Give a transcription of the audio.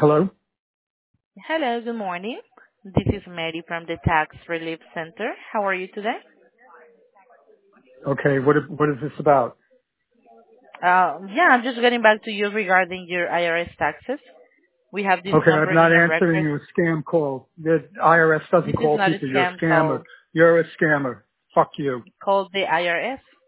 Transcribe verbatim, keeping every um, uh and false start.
Hello? Hello, good morning. This is Mary from the Tax Relief Center. How are you today? Okay, what what is this about? Uh, yeah, I'm just getting back to you regarding your I R S taxes. We have this Okay, I'm number not in our answering records. your scam call. The I R S doesn't This is call not a people. You're a scam scammer. call You're a scammer. Fuck you. called the I R S.